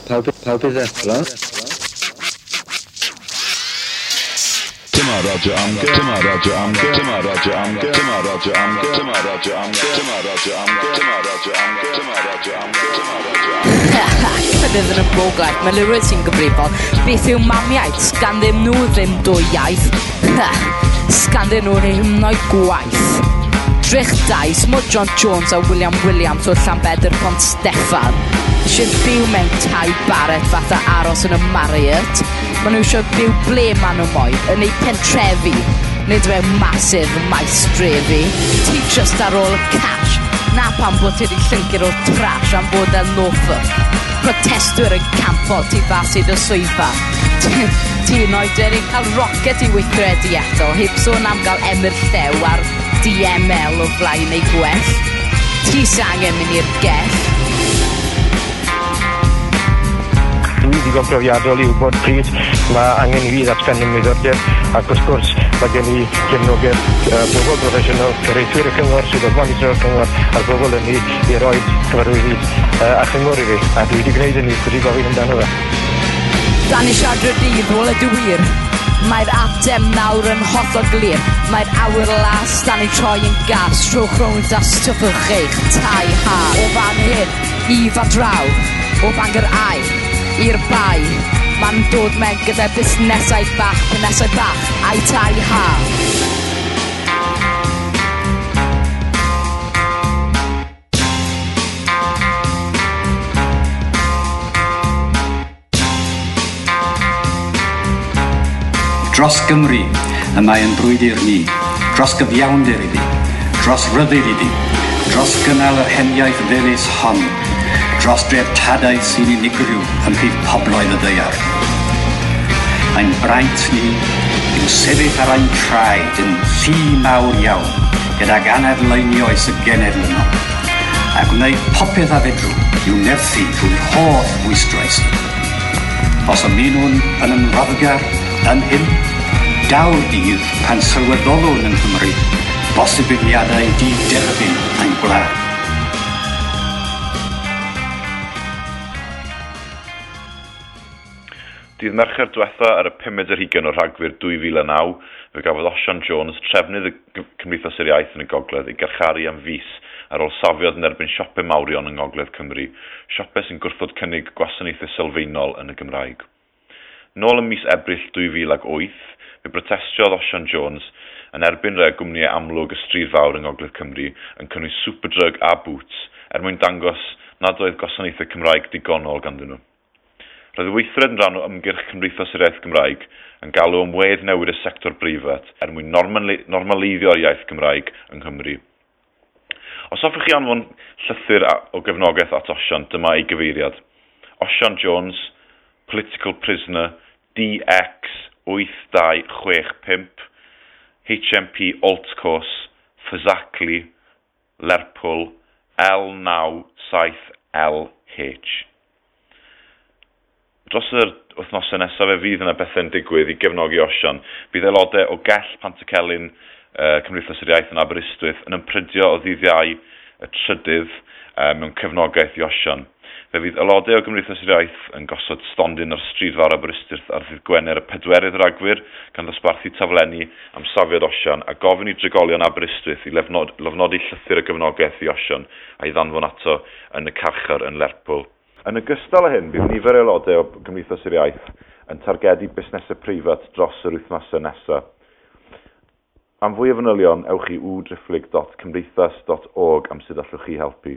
Pawb i ddeffro. Dyma Radio Amgen. Dyma Radio Amgen. Dyma Radio Amgen. Dyma Radio Amgen. Dyma Radio Amgen. Dyma Radio Amgen. Dyma Radio Amgen. Dyma Radio Amgen. Dyma Radio Amgen. Cydydd yn y Broglight, mae lywyr sy'n gyfrifol. Beth yw mamiaeth? Sgan ddim nhw ddim dwy iaith. Sgan ddim nhw ddim noi gwaith. Drych Dais, Mo John Jones a William Williams o Llanbedr Pont Steffan. Eisiau byw mewn tai baret fatha aros yn y Marriott. Maen nhw eisiau byw ble maen nhw moi, yn ei pentrefi. Nid mewn masif maes drefi. Ti just ar ôl y cash. Na pan bod ti wedi llyncyr o'r trash am bod yn loafer. Protestwyr yn campol tu fas i dy swyddfa. Ti'n oedden i cael rocket i weithredu eto, heb sôn am gael emyr llew ar DML o flaen ei gwell. Ti sangen mynd i'r gell. Dwi ddigon profiadol i wybod pryd mae angen i fi ddatbenu wyddordeb ac wrth gwrs mae gen i gefnogedd bobl proffesiynol, cyfreithwyr y cyngor, swyddog monitor y cyngor a'r bobl yn i roi cyfarwyddyd a chyngor i fi a dwi wedi gwneud hynny, wedi gofyn amdano fe. Dan i siadr dydd ôl y dywir. Mae'r atem nawr yn hollol glir. Mae'r awyr las dan i troi yn gas. Trwch rownd a stwffwch eich tai ha. O fan hyn, i fan draw. O Bangor Ai, i'r bai. Ma'n dod mewn gyda busnesau bach, a'i tai ha. Dros Gymru, y mae yn brwydr ni, dros gyfiawnder iddi, dros ryddid iddi, dros gynnal yr heniaeth ddilys hon, dros dreftadaeth sy'n unigryw ym mhrif pobloedd y ddaear. Ein braint ni yw sefyll ar ein traed yn llu mawr iawn, gydag anadleinioes y genedl yno, a gwneud popeth a fedrw i'w nerthu drwy'r holl bwysdrais. Os ymunwn yn ymroddgar yn hyn, dawr dydd pan sylweddolwn yn Nghymru bosibiliadau di-derbyn ein gwlad. Dydd Mercher diwetha ar y 15 o Rhagfyr 2009, fe gafodd Osian Jones trefnydd y Cymdeithas yr Iaith yn y Gogledd i garcharu am fis ar ôl safiodd yn erbyn siope mawrion yng Ngogledd Cymru, siope sy'n gwrthod cynnig gwasanaethau sylfaenol yn y Gymraeg. Nôl ym mis Ebrill 2008, fe protestiodd Osian Jones yn erbyn rhai gwmnïau amlwg y stryd fawr yng Ngogledd Cymru yn cynnwys Superdrug a Boots mwyn dangos nad oedd gwasanaethau Cymraeg digonol ganddyn nhw. Roedd y weithred yn rhan o ymgyrch Cymdeithas yr Iaith Gymraeg yn galw am wedd newid y sector breifat mwyn normaleiddio'r iaith Gymraeg yng Nghymru. Os hoffech chi anfon llythyr o gefnogaeth at Osian, dyma ei gyfeiriad. Osian Jones, Political Prisoner, DX8265, HMP Altcourse, Ffysacli, Lerpwl, L97LH. Dros yr wythnosau nesaf fydd yna bethau'n digwydd i gefnogi Osian. Bydd aelodau o Gell Pantycelyn Cymdeithas yr Iaith yn Aberystwyth yn ympridio o ddyddiau y trydydd mewn cefnogaeth i Osian. Fe fydd aelodau o Cymdeithas yr Iaith yn gosod stondin ar stryd fawr Aberystwyth ar ddydd Gwener y 4 Rhagfyr gan ddosbarthu taflenni am safiad Osian a gofyn i drigolion Aberystwyth i lofnodi llythyr y gefnogaeth i Osian a'i ddanfon ato yn y carchar yn Lerpwl. Yn ogystal â hyn, bydd nifer aelodau o Gymdeithas yr Iaith yn targedu busnesau preifat dros yr wythnosau nesaf. Am fwy o fanylion, ewch i www.cymdeithas.org am sut allwch chi helpu.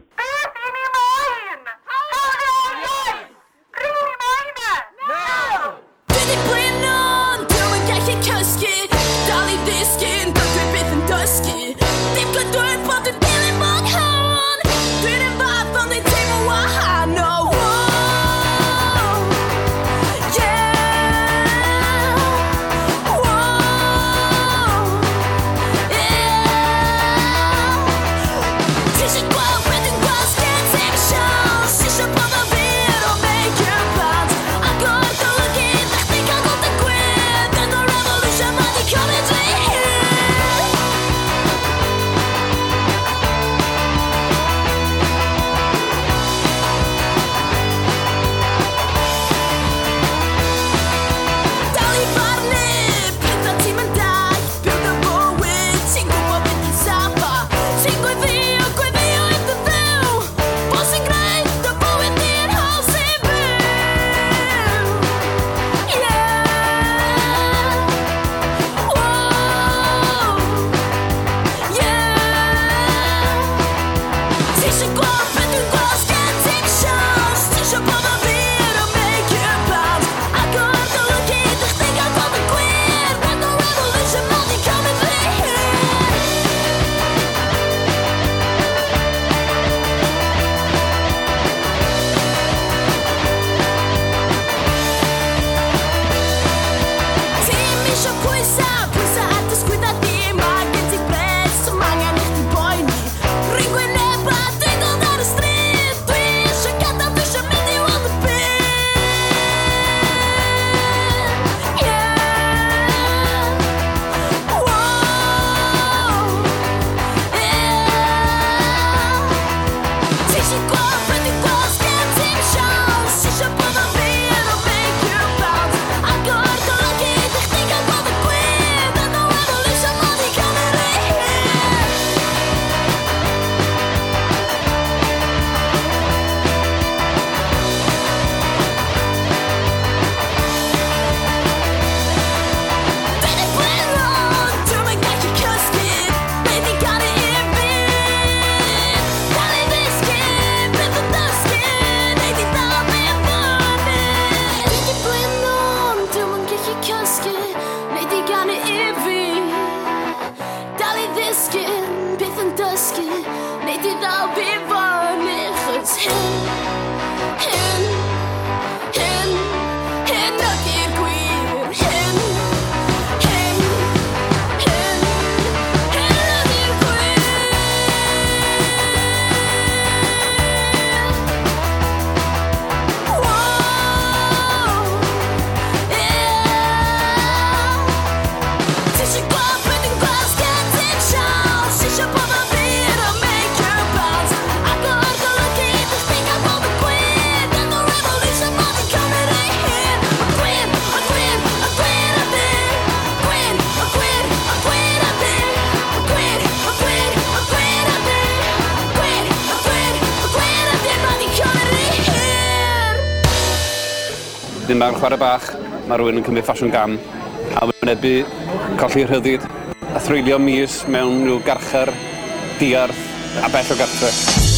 Vision, wild, red and wild. Wedyn mae'n chwarae bach, mae rhywun yn cymryd ffasiwn gam, a wynebu, colli rhyddid, a threulio mis mewn rhyw garchar, diarth, a bell o gartre.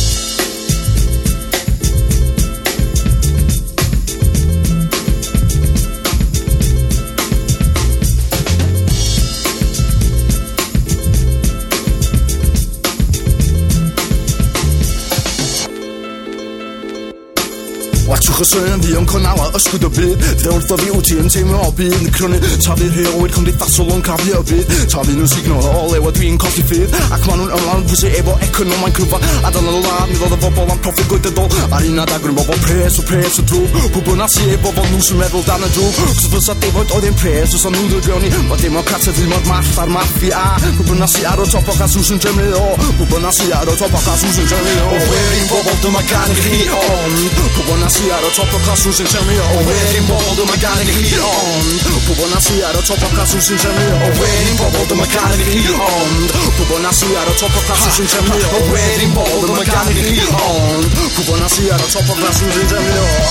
Watchwch y sy'n fi yn cynnala ysgwyd y byd Fe wrth o fi wyt ti yn teimlo o byd Yn crynu tafu rheolwyr cymdeithasol yn crafu y byd Tafu nhw'n signo o lewa dwi'n colli ffydd Ac ma nhw'n ymlaen fysi efo economai'n cryfa A dan y lad mi ddod y bobl am profit gwleidyddol Ar un adagwr yn bobl pres o drwg Pwbl na si efo fod nhw sy'n meddwl dan y drwg Cos fysa defoedd oedd ein pres os o'n nhw ddrygrioni Ma democrata ddim o'r marth a'r maffia Pwbl na si ar o top o gasws yn drefnu o Pwbl na si ar o top o gasws yn drefnu o Werin bobl dyma gan i chi ond Pwbl na si ar o top o gasws yn drefnu o Werin bobl dyma gan i chi ond Pwbl na si ar o top o gasws yn drefnu o Werin bobl dyma gan i chi ond Pwbl na si ar o top o gasws yn drefnu o Werin bobl dyma gan i chi ond Pwbl na si ar o top o gasws yn drefnu o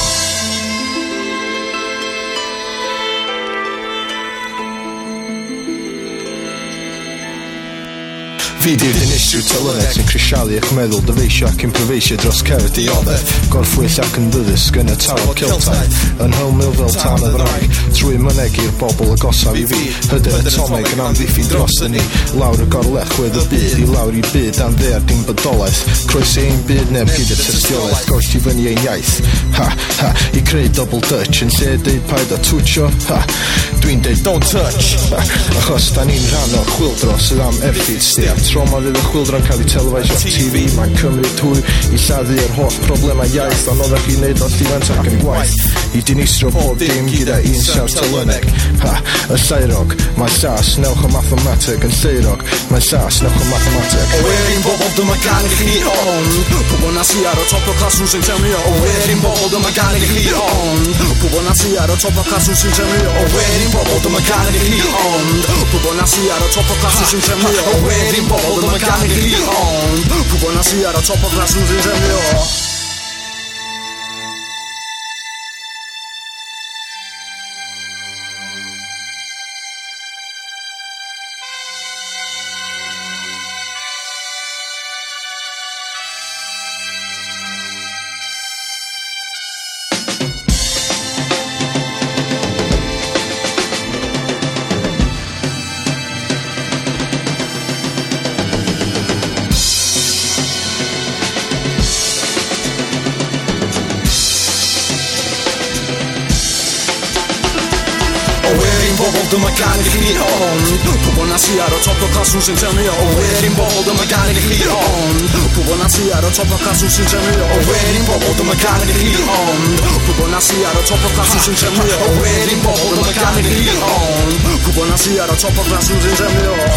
Fi di'r dinistryw telyneg sy'n crisialu eich meddwl dyfeisio ac improveisio dros cerdd dioddau Gorffwyll ac yn ddyddysg yn y tawel Celtaidd Yn hylmil fel tan y ddraig Trwy myneg i'r bobl agosaf i fi Hyder atomeg yn amddiffyn dros y ni Lawr y gorlechwedd y byd I lawr i byd am ddear dim bydolaeth Croesi ein byd neb gyda tystiolaeth Gorff i fyny ein iaith Ha, ha, I creu double dutch Yn lle deud paid o twtio Ha, dwi'n deud don't touch Ha, achos da ni'n rhan o'r chwildro sydd am erffyd stiap Tro ma fydd y chwildro'n cael ei televisio ar TV Mae'n cymryd hwy I lladdu yr holl problemau iaith Ond oeddech chi'n neud o llifant ac yn gwaith I dinistrio bob dim gyda un siawr telyneg Ha, y lleirog Mae llall newch o mathemateg yn lleirog Mae llall newch o mathemateg Werin bobl dyma gan i chi ond Pwbl na si ar o top o classrooms yn trefnu o Werin bobl dyma gan i chi ond Pwbl na si ar o top o classrooms yn trefnu o Werin bobl dyma gan i chi ond Pwbl na si ar o top o classrooms yn trefnu o Werin bobl dyma gan i chi ond Pwbl na si ar o top o classrooms yn trefnu o Dyma gan i chi ond Pwbl na si ar o top o classrooms yn trefnu o Werin bobl dyma gan i chi ond Pwbl na si ar o top o classrooms yn trefnu o Werin bobl dyma gan i chi ond Pwbl na si ar o top o classrooms yn trefnu o Werin bobl dyma gan i chi ond Pwbl na si ar o top o classrooms yn trefnu o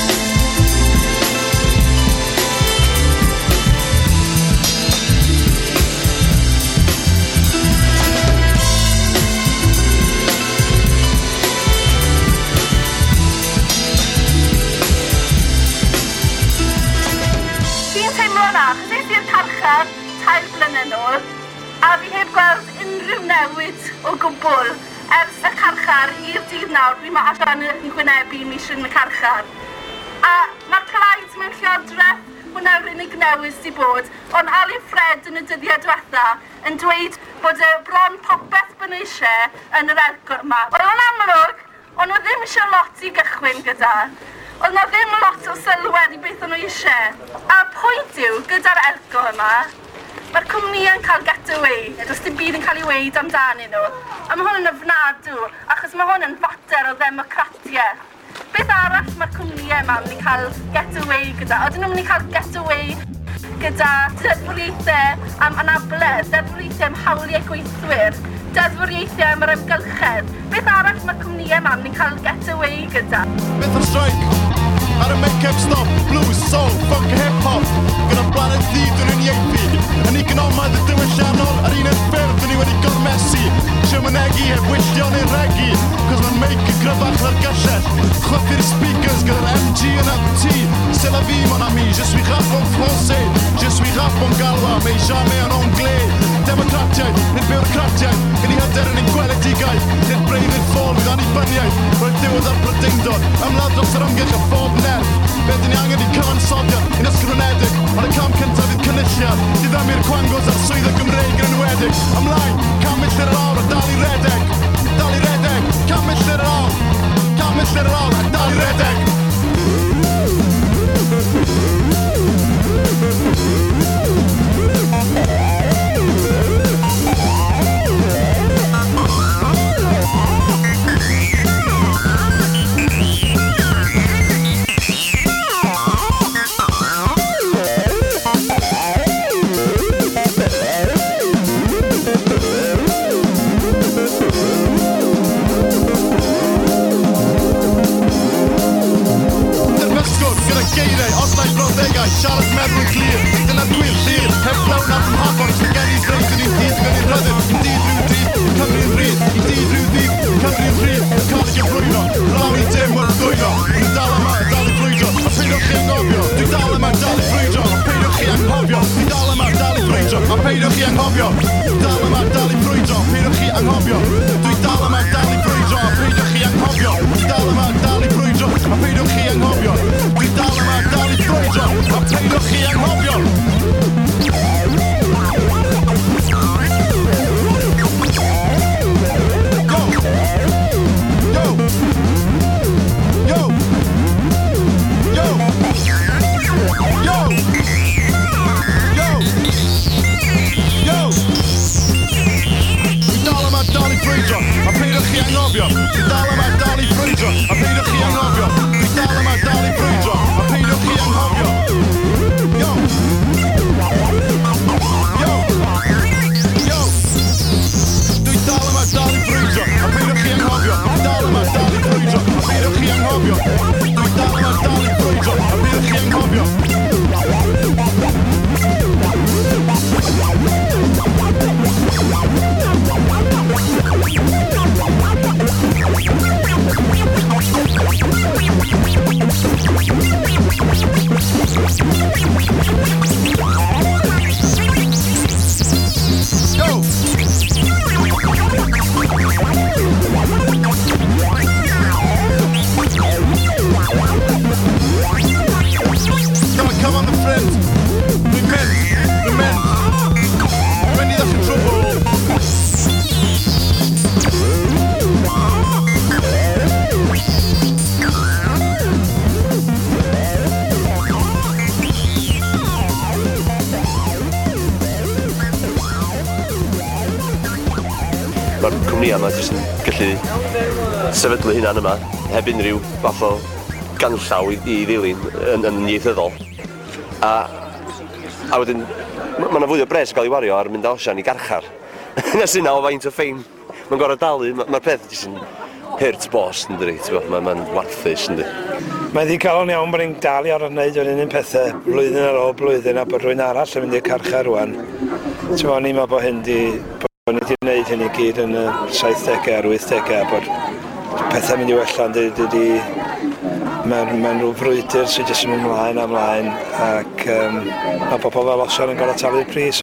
tair blynedd nôl a fi heb gweld unrhyw newid o gwbl ers y carchar i'r dydd nawr fi mae adran yn gwynebu mis yn y carchar a mae'r plaid mewn llywodraeth hwnna'r unig newid sydd bod ond Ali Fred yn y dyddiau diwetha yn dweud bod bron popeth bod nhw eisiau yn yr ergor yma ond o'n amlwg ond nhw ddim eisiau lot i gychwyn gyda ond nhw ddim lot o sylwedd i beth o'n nhw eisiau a pwynt yw gyda'r ergor yma Mae'r cwmnïau'n cael get-away, does dim byd yn cael ei weid amdanyn nhw. A mae hwn yn ofnadw, achos mae hwn yn fater o ddemocratiaeth. Beth arall mae'r cwmnïau yma yn mynd i cael get-away gyda? Ydyn nhw'n mynd i cael get-away gyda deddfwriaethau am anabledd, deddfwriaethau am hawliau gweithwyr, deddfwriaethau am yr ymgylchedd. Beth arall mae'r cwmnïau yma yn mynd i cael get-away gyda? Beth o'r strike? Ar y make-up stop, blues, soul, funk, hip-hop Gyda blaned ddi, dyn nhw'n ieithi Yn economaidd y diwylliannol Ar un ffyrdd, dyn ni wedi gormesu Sio mynegu, heb wylltion i'r regu Cos mae'n make y gryfach na'r gyllell Chwythu'r speakers gyda'r MG yn MT C'est la vie, mon ami, je suis rap en français Je suis rap en galwa, mais jamais en anglais Democratiaid, nid bureaucratiaid Gyn i hyder yn ein gweld gredigau, nid breuddwyd ffôl fydd annibyniaeth, roedd diwedd ar Brydeindod, ymladd dros yr ymgyrch a phob nerf. Be dyn ni angen i cyfansoddiad, un ysgrifenedig, ond y cam cyntaf fydd cynulliad, diddymir cwangos ar swydd y Gymreig yn enwedig. Ymlaen, cam milltir yr awr a dal i redeg, cam milltir yr awr, a dal i redeg. Siarad meddwl yn glir, dyna'r gwir llir, heb blawn ar ymhafon, os gen i ddreud yn un dyd, gan i'n rhyddid, un dyd rhyw dyd, Cymru yn rhydd, un dyd rhyw dyd, Cymru yn rhydd, coleg yn brwyno, lawn i dim wrth ddwyno, dwi'n dal yma, dal i frwydro, a peidwch chi anghofio, dwi'n dal yma, dal i frwydro, a peidwch chi anghofio, dwi'n dal yma, dal i frwydro, a peidwch chi anghofio, dal yma, dal i frwydro, a peidwch chi anghofio, dwi'n dal yma, dal i frwydro, a peidwch chi anghofio, dwi'n dal yma, dal i frwydro, a peidwch chi anghofio, dwi'n dal yma, dal i frwydro, a peidwch chi anghofio. Mae'r cwmnïau yma jyst yn gallu sefydlu hynna'n yma heb unrhyw fath o ganllaw i ddilyn yn ieithyddol. A wedyn, mae yna fwy o bres gael ei wario ar mynd osian i garchar. Nes yna o faint o ffein. Mae'n gorau dalu, mae'r peth jyst yn hurt bost yn dyri, mae'n warthus yn dyri. Mae'n ddigon iawn bod ni'n dal i ar wneud yr un pethau blwyddyn ar ôl blwyddyn a bod rhywun arall yn mynd i'r carchar rwan. Ni'n meddwl bod hyn bod ni wedi gwneud hyn i gyd yn y 70au a'r 80au a bod pethau'n mynd i wella'n dydy. Mae'n rhyw frwydr sydd jyst yn mynd ymlaen ac mae bobl fel Osian yn gorau talu'r pris.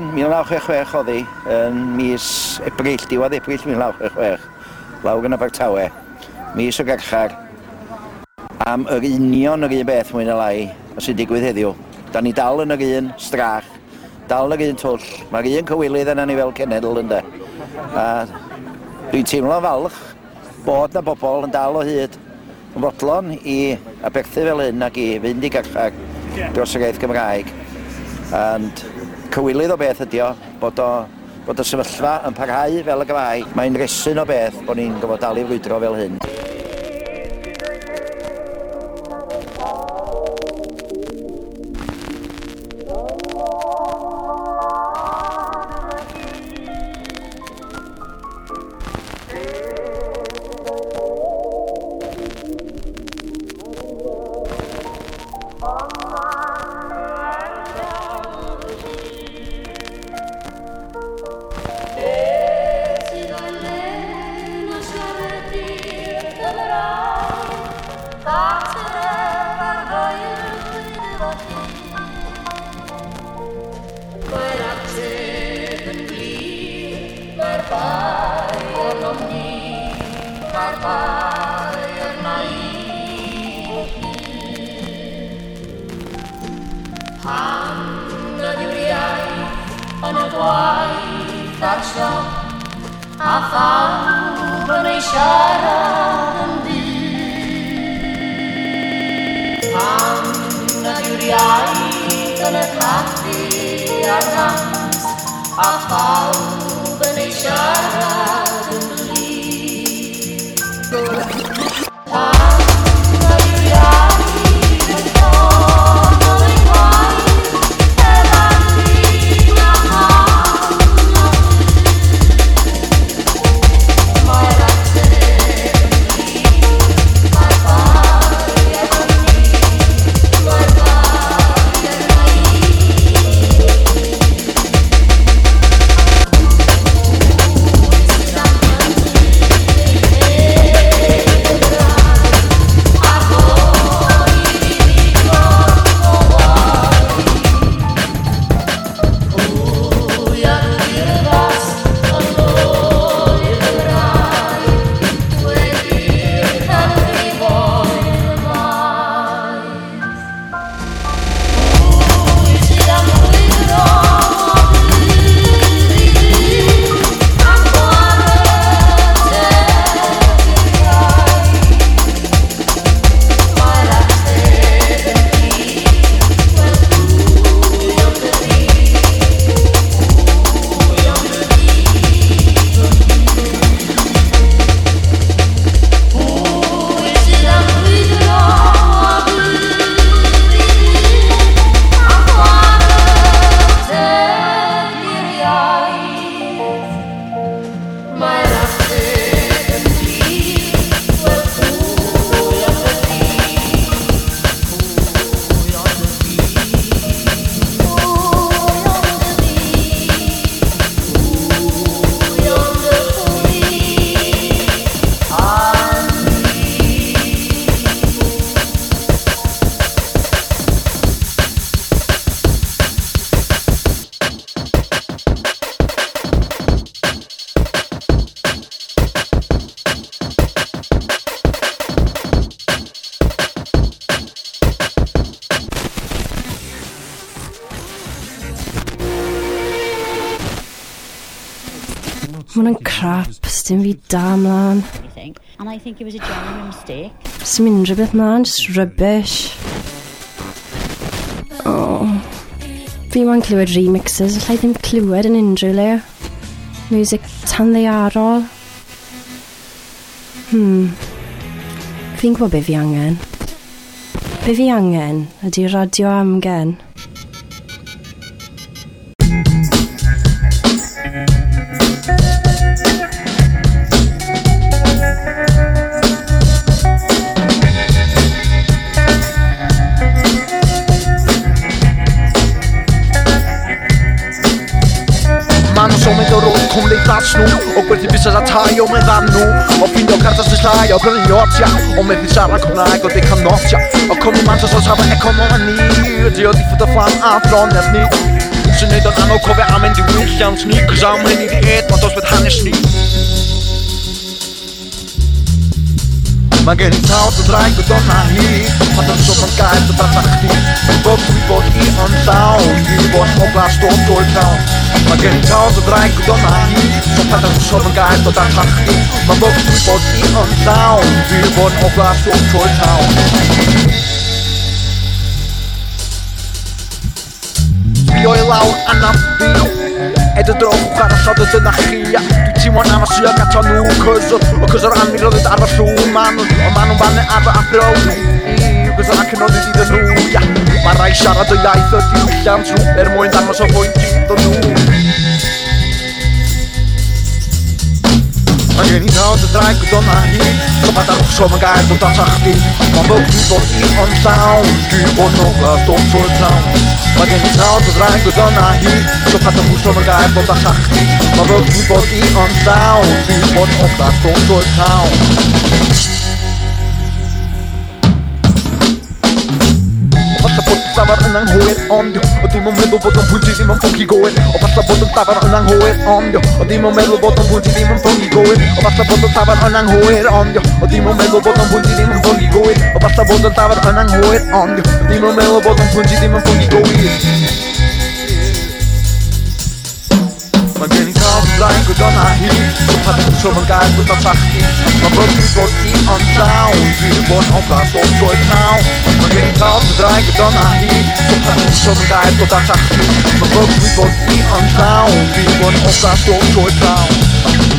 1966 oedd hi, yn mis Ebrill, diwedd Ebrill 1966, lawr yn Abertawe, mis o garchar, am yr union yr un beth mwy na lai a sy'n digwydd heddiw. Da ni dal yn yr un strach, dal yn yr un twll, mae'r un cywilydd yna ni fel cenedl ynde. A dwi'n teimlo'n falch bod na bobl yn dal o hyd yn fodlon i aberthu fel hyn ac i fynd i garchar dros yr iaith Gymraeg. And cywilydd o beth ydi o, bod y sefyllfa yn parhau fel y Gymraeg. Mae'n resyn o beth bod ni'n gofod dal i frwydro fel hyn. Mae'n crap, dim fi da mlaen. And I think it was a genuine mistake. Sim unrhyw beth mlaen, just rubbish. Oh. Fi mo'n clywed remixes, allai ddim clywed yn unrhyw le. Music tan ddeiarol. Fi'n gwybod be fi angen. Be fi angen ydy radio amgen. Cymdeithas nhw o gwerthu busnes a tai o meddal nhw o ffindio cartas neu llai o brynu otia o methu siarad Cymraeg o decanotia o cwmni mantos o safle economi ydi o diffydd y fflam a ffroniad ni sy'n neud o'n anodd cofio am mynd i wyllans ni Cos am hyn i di ed, ond os bydd hanes ni Mae gen i tawd o draig o donna hi Mae dyn sof yn gael dy bata chdi Bod dwi bod i yn llawn Dwi bod o glas dod drwy'r llawn Mae gen i tawd o draig o donna hi Mae dyn sof yn gael dy bata chdi Mae bod dwi bod i yn llawn Dwi bod o glas dod drwy'r llawn Sbio i lawr anaf fi Ed y drwch ar y llodd yna chi Dwi teimlo'n am y sy'n gato nhw Cos o'r anmirodd yd arfer llwn O ma nhw'n fannu arfer athro Cos o'r acynod yd iddyn nhw Mae rai siarad o iaith o diwylliant nhw mwyn dangos o fwynt iddyn nhw Mae gen i tawd y draig o donna hi Mae darwch sof yn gael dod at chdi Mae'n bod dwi bod i yn llawn Dwi bod nhw'n glas dod trwy'r llawn Mae gen i tawd o draig o donna hi Mae darwch sof yn gael dod at chdi Mae bod dwi bod i yn llawn Dwi bod nhw'n glas dod trwy'r llawn Falla bod yn llafar yn anghywir ond O dim yn meddwl bod yn pwynti ddim yn ffwnci gywir O falla bod yn llafar yn anghywir ond O dim yn meddwl bod yn pwynti ddim yn ffwnci gywir O falla bod yn llafar yn anghywir ond O dim yn meddwl bod yn pwynti ddim yn ffwnci gywir O falla bod yn llafar yn anghywir ond O dim yn meddwl bod yn pwynti ddim yn ffwnci gywir Mae gen i tawd yn draig o donna hi Mae dyn sof yn gael dod at chdi Mae bod dwi bod i yn llawn Dwi bod o glas dod drwy'r llawn Mae gen i tawd yn draig o donna hi Mae dyn sof yn gael dod at chdi Mae bod dwi bod i yn llawn Dwi bod o glas dod drwy'r llawn